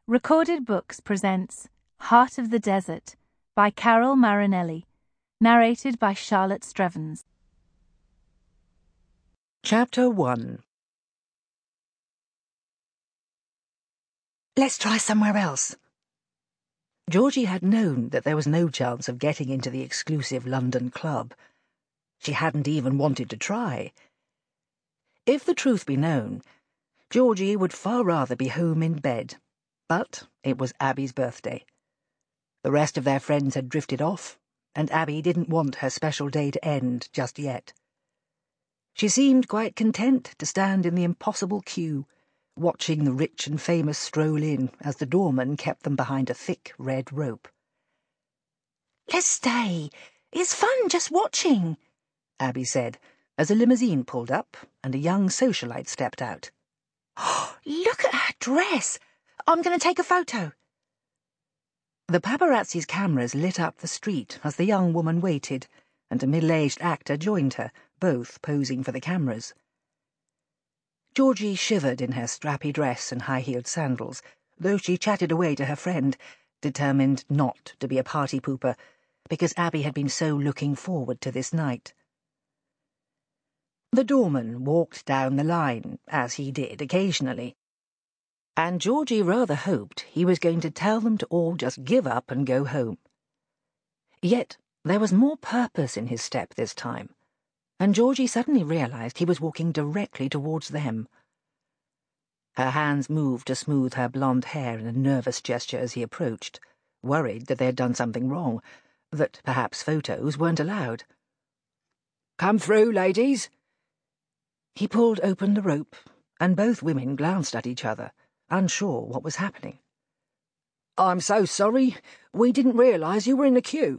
Recorded Books presents Heart of the Desert by Carol Marinelli, narrated by Charlotte Strevens. Chapter 1. Let's try somewhere else. Georgie had known that there was no chance of getting into the exclusive London club. She hadn't even wanted to try. If the truth be known, Georgie would far rather be home in bed. But it was Abby's birthday. The rest of their friends had drifted off, and Abby didn't want her special day to end just yet. She seemed quite content to stand in the impossible queue, watching the rich and famous stroll in as the doorman kept them behind a thick red rope. "Let's stay. It's fun just watching," Abby said, as a limousine pulled up and a young socialite stepped out. "Oh, look at her dress! I'm going to take a photo." The paparazzi's cameras lit up the street as the young woman waited, and a middle-aged actor joined her, both posing for the cameras. Georgie shivered in her strappy dress and high-heeled sandals, though she chatted away to her friend, determined not to be a party pooper, because Abby had been so looking forward to this night. The doorman walked down the line, as he did occasionally, and Georgie rather hoped he was going to tell them to all just give up and go home. Yet there was more purpose in his step this time, and Georgie suddenly realized he was walking directly towards them. Her hands moved to smooth her blonde hair in a nervous gesture as he approached, worried that they had done something wrong, that perhaps photos weren't allowed. "Come through, ladies." He pulled open the rope, and both women glanced at each other, unsure what was happening. "I'm so sorry. We didn't realize you were in the queue."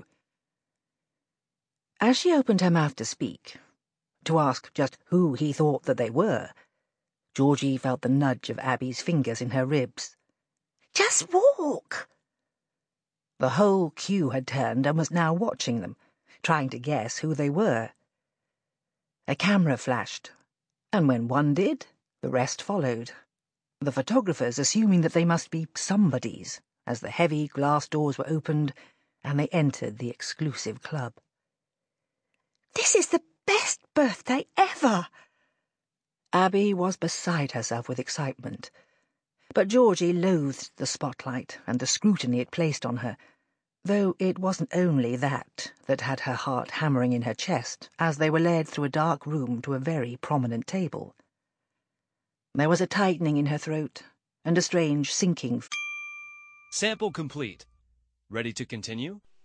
As she opened her mouth to speak, to ask just who he thought that they were, Georgie felt the nudge of Abby's fingers in her ribs. "Just walk." The whole queue had turned and was now watching them, trying to guess who they were. A camera flashed, and when one did, the rest followed, the photographers assuming that they must be somebodies, as the heavy glass doors were opened and they entered the exclusive club. "This is the best birthday ever!" Abby was beside herself with excitement, but Georgie loathed the spotlight and the scrutiny it placed on her, though it wasn't only that had her heart hammering in her chest as they were led through a dark room to a very prominent table. There was a tightening in her throat and a strange sinking. Sample complete. Ready to continue?